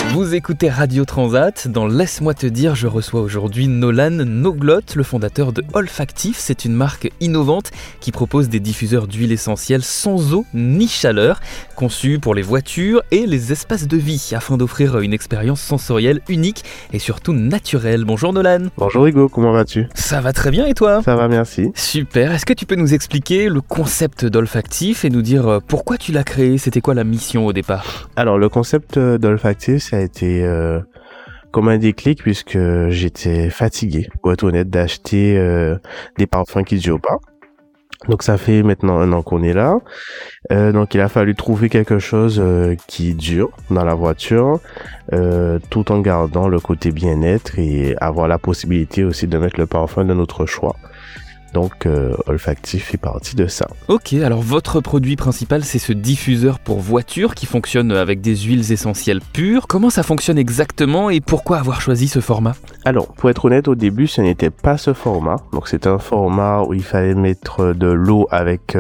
Vous écoutez Radio Transat. Dans Laisse-moi te dire, je reçois aujourd'hui Nolan Noglot, le fondateur de Olfactif. C'est une marque innovante qui propose des diffuseurs d'huile essentielle sans eau ni chaleur, conçus pour les voitures et les espaces de vie, afin d'offrir une expérience sensorielle unique et surtout naturelle. Bonjour Nolan. Bonjour Hugo, comment vas-tu ? Ça va très bien et toi ? Ça va, merci. Super. Est-ce que tu peux nous expliquer le concept d'Olfactif et nous dire pourquoi tu l'as créé ? C'était quoi la mission au départ ? Alors, le concept d'Olfactif, ça a été comme un déclic puisque j'étais fatigué, pour être honnête, d'acheter des parfums qui durent pas. Donc, ça fait maintenant 1 an qu'on est là. Donc, il a fallu trouver quelque chose qui dure dans la voiture, tout en gardant le côté bien-être et avoir la possibilité aussi de mettre le parfum de notre choix. Donc, Olfactif fait partie de ça. Ok, alors votre produit principal, c'est ce diffuseur pour voiture qui fonctionne avec des huiles essentielles pures. Comment ça fonctionne exactement et pourquoi avoir choisi ce format ? Alors, pour être honnête, au début, ce n'était pas ce format. Donc, c'était un format où il fallait mettre de l'eau avec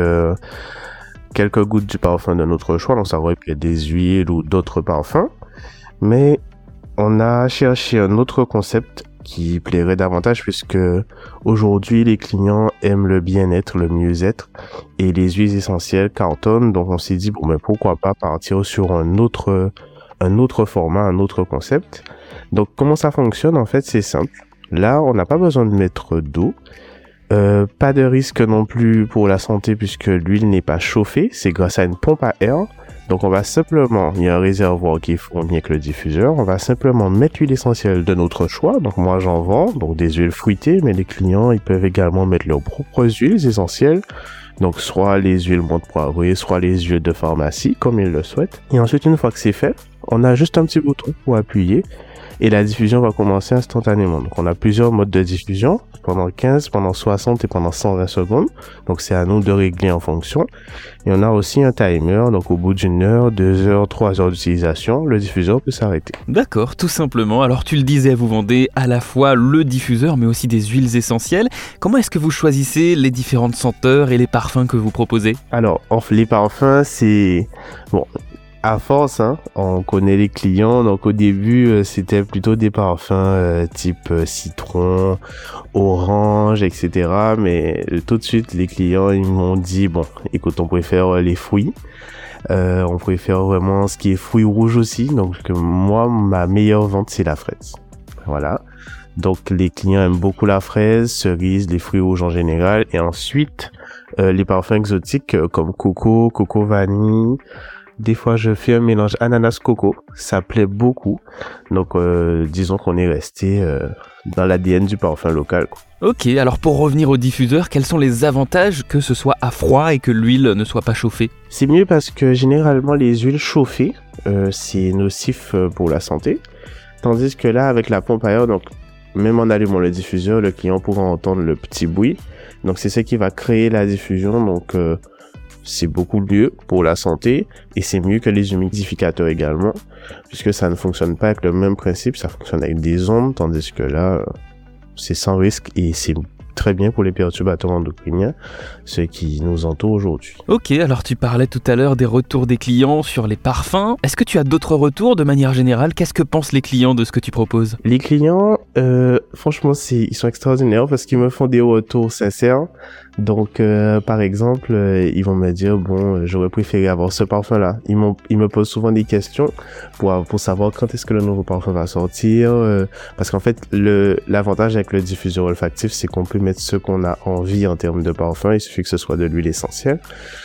quelques gouttes du parfum de notre choix. Donc, ça aurait pu être des huiles ou d'autres parfums. Mais on a cherché un autre concept qui plairait davantage puisque aujourd'hui les clients aiment le bien-être, le mieux-être et les huiles essentielles cartonnent. Donc on s'est dit pourquoi pas partir sur un autre format, un autre concept. Donc comment ça fonctionne en fait, c'est simple. Là on n'a pas besoin de mettre d'eau. Pas de risque non plus pour la santé puisque l'huile n'est pas chauffée, c'est grâce à une pompe à air. Donc on va simplement, il y a un réservoir qui est fourni avec le diffuseur, on va simplement mettre l'huile essentielle de notre choix. Donc moi j'en vends, donc des huiles fruitées, mais les clients ils peuvent également mettre leurs propres huiles essentielles. Donc soit les huiles menthe poivrée, soit les huiles de pharmacie comme ils le souhaitent. Et ensuite une fois que c'est fait, on a juste un petit bouton pour appuyer et la diffusion va commencer instantanément. Donc on a plusieurs modes de diffusion, pendant 15, pendant 60 et pendant 120 secondes. Donc c'est à nous de régler en fonction. Et on a aussi un timer, donc au bout d'1 heure, 2 heures, 3 heures d'utilisation, le diffuseur peut s'arrêter. D'accord, tout simplement. Alors tu le disais, vous vendez à la fois le diffuseur mais aussi des huiles essentielles. Comment est-ce que vous choisissez les différentes senteurs et les parfums que vous proposez ? Alors, les parfums, c'est... Bon, à force, on connaît les clients. Donc au début, c'était plutôt des parfums type citron, orange, etc. Mais tout de suite, les clients ils m'ont dit écoute, on préfère les fruits. On préfère vraiment ce qui est fruits rouges aussi. Donc moi, ma meilleure vente, c'est la fraise. Voilà. Donc les clients aiment beaucoup la fraise, cerise, les fruits rouges en général. Et ensuite, les parfums exotiques comme coco vanille. Des fois, je fais un mélange ananas-coco. Ça plaît beaucoup. Donc, disons qu'on est resté dans l'ADN du parfum local, quoi. Ok, alors pour revenir au diffuseur, quels sont les avantages que ce soit à froid et que l'huile ne soit pas chauffée ? C'est mieux parce que généralement, les huiles chauffées, c'est nocif pour la santé. Tandis que là, avec la pompe à air, donc même en allumant le diffuseur, le client pourra entendre le petit bruit. Donc, c'est ce qui va créer la diffusion. Donc, c'est beaucoup mieux pour la santé et c'est mieux que les humidificateurs également puisque ça ne fonctionne pas avec le même principe, ça fonctionne avec des ondes tandis que là c'est sans risque et c'est très bien pour les perturbateurs endocriniens, ceux qui nous entourent aujourd'hui. Ok, alors tu parlais tout à l'heure des retours des clients sur les parfums. Est-ce que tu as d'autres retours de manière générale ? Qu'est-ce que pensent les clients de ce que tu proposes ? Les clients, franchement, ils sont extraordinaires parce qu'ils me font des retours sincères. Donc, par exemple, ils vont me dire, j'aurais préféré avoir ce parfum-là. Ils me posent souvent des questions pour savoir quand est-ce que le nouveau parfum va sortir. Parce qu'en fait, l'avantage avec le diffuseur olfactif, c'est qu'on peut mettre ce qu'on a envie en termes de parfum. Il suffit que ce soit de l'huile essentielle.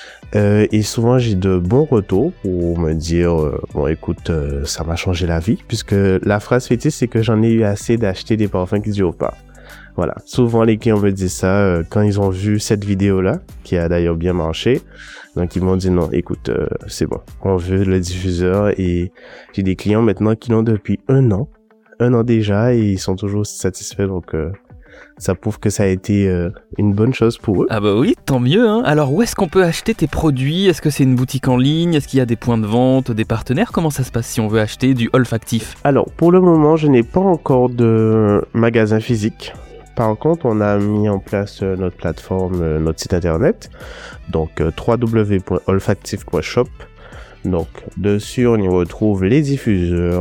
Et souvent, j'ai de bons retours pour me dire, écoute, ça m'a changé la vie. Puisque la phrase fétiche, c'est que j'en ai eu assez d'acheter des parfums qui durent pas. Voilà, souvent les clients me disent ça quand ils ont vu cette vidéo-là, qui a d'ailleurs bien marché. Donc ils m'ont dit non, écoute, c'est bon, on veut le diffuseur. Et j'ai des clients maintenant qui l'ont depuis 1 an déjà et ils sont toujours satisfaits. Donc ça prouve que ça a été une bonne chose pour eux. Ah bah oui, tant mieux, hein. Alors où est-ce qu'on peut acheter tes produits ? Est-ce que c'est une boutique en ligne ? Est-ce qu'il y a des points de vente, des partenaires ? Comment ça se passe si on veut acheter du Olfactif ? Alors pour le moment, je n'ai pas encore de magasin physique. Par contre, on a mis en place notre plateforme, notre site internet, donc www.olfactif.shop. Donc dessus, on y retrouve les diffuseurs,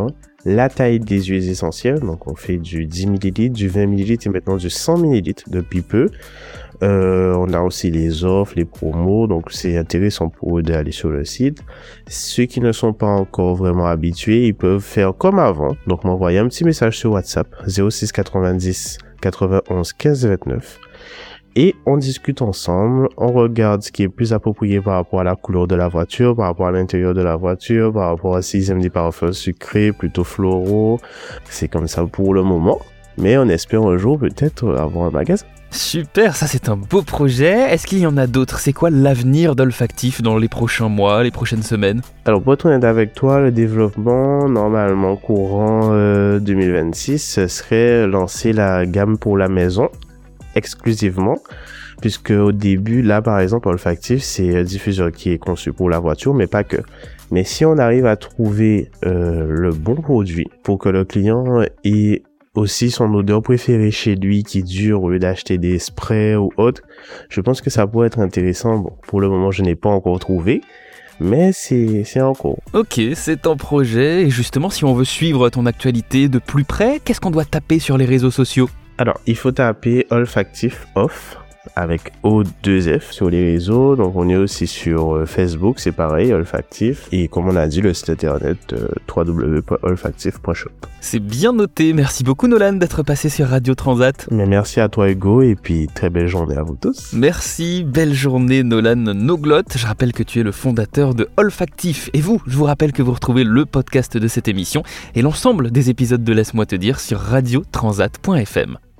la taille des huiles essentielles. Donc, on fait du 10 ml, du 20 ml et maintenant du 100 ml depuis peu. On a aussi les offres, les promos, donc c'est intéressant pour eux d'aller sur le site. Ceux qui ne sont pas encore vraiment habitués, ils peuvent faire comme avant. Donc, m'envoyer un petit message sur WhatsApp, 06 90 91 15 29. Et on discute ensemble, on regarde ce qui est plus approprié par rapport à la couleur de la voiture, par rapport à l'intérieur de la voiture, par rapport à s'ils aiment des parfums sucrés, plutôt floraux. C'est comme ça pour le moment. Mais on espère un jour peut-être avoir un magasin. Super, ça c'est un beau projet. Est-ce qu'il y en a d'autres? C'est quoi l'avenir d'Olfactif dans les prochains mois, les prochaines semaines? Alors pour être honnête avec toi, le développement normalement courant 2026 ce serait lancer la gamme pour la maison exclusivement, puisque au début là par exemple Olfactif c'est un diffuseur qui est conçu pour la voiture mais pas que. Mais si on arrive à trouver le bon produit pour que le client ait aussi son odeur préférée chez lui qui dure au lieu d'acheter des sprays ou autre, je pense que ça pourrait être intéressant. Bon, pour le moment je n'ai pas encore trouvé, mais c'est en cours. Ok, c'est un projet, et justement si on veut suivre ton actualité de plus près, qu'est-ce qu'on doit taper sur les réseaux sociaux? Alors, il faut taper Olfactif Off avec O2F sur les réseaux. Donc, on est aussi sur Facebook, c'est pareil, Olfactif. Et comme on a dit, le site internet www.olfactif.shop. C'est bien noté. Merci beaucoup Nolan d'être passé sur Radio Transat. Mais merci à toi Hugo et puis très belle journée à vous tous. Merci, belle journée Nolan Noglotte. Je rappelle que tu es le fondateur de Olfactif. Et vous, je vous rappelle que vous retrouvez le podcast de cette émission et l'ensemble des épisodes de Laisse-moi te dire sur radiotransat.fm.